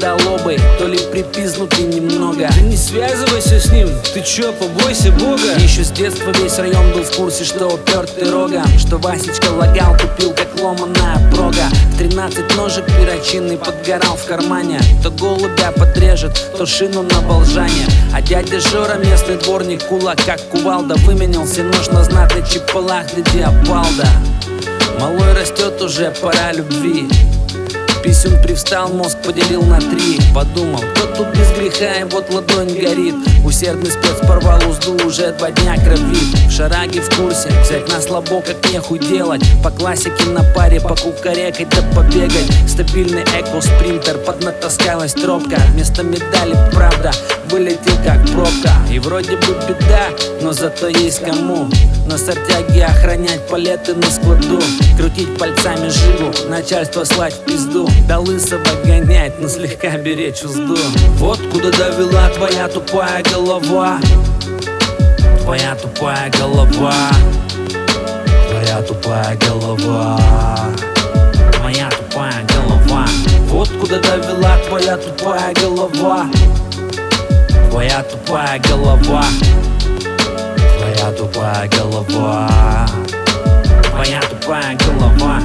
тупоголобый, то ли припизнутый немного. Ты не связывайся с ним, ты чё, побойся Бога. Еще с детства весь район был в курсе, что упертый рогом, что Васечка лагал, тупил как ломаная прога. В 13 ножик перочинный подгорал в кармане. То голубя подрежет, то шину на болжане. А дядя Жора, местный дворник, кулак как кувалда, выменял все нож на знатный чепалах для диапалда. Малой растет, уже пора любви. Писюн привстал, мозг поделил на 3. Подумал, кто тут без греха, и вот ладонь горит. Усердный спец порвал узду, уже 2 дня кровит. В шараге в курсе, взять на слабо, как нехуй делать. По классике на паре, покукарекать да побегать. Стабильный эко-спринтер, поднатаскалась тропка. Вместо медали правда, вылетел как пробка. И вроде бы беда, но зато есть кому на сортяге охранять палеты на складу. Крутить пальцами жигу, начальство слать в пизду. До лысого гонять, но слегка беречь узду. Вот куда довела твоя тупая голова. Твоя тупая голова. Твоя тупая голова. Твоя тупая голова. Вот куда довела твоя тупая голова. Твоя тупая голова. Твоя тупая голова. Твоя тупая голова.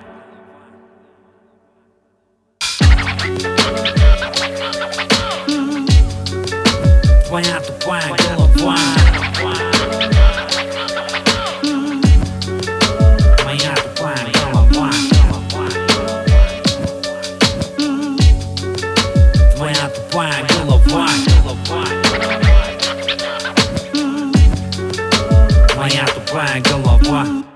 Твоя тупая голова. Твоя тупая голова. Твоя тупая голова. Твоя тупая голова.